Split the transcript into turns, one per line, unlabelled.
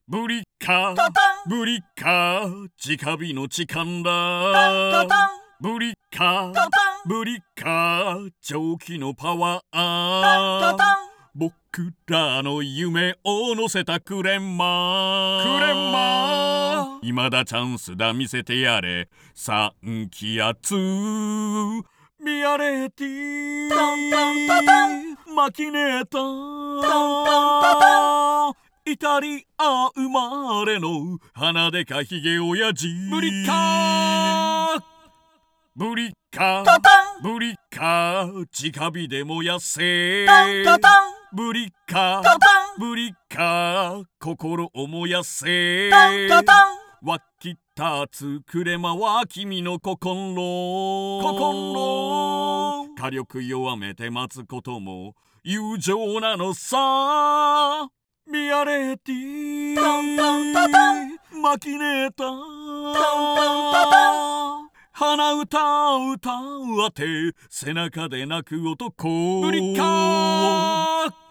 ブリカ
タタン
ブリカ直火の力
タタン
ブリカ
タタン
ブリカ蒸気のパワー
タタン
僕らの夢を乗せたクレンマー未だチャンスだ見せてやれ3気圧ミアレティ
タンタンタタン
マキネータ
タンタンタタン
イタリア生まれの鼻でかひげおやじブリカブリカ
タタン
ブリカ直火で燃やせ
タンタタン
ブリカ
タタン
ブリカ心を燃やせ
タンタタン
湧き立つクレマは君の心火力弱めて待つことも友情なのさミアレティ
タンタンタタン
マキネータ
タンタンタタン
鼻歌を歌って背中で泣く男ブリカー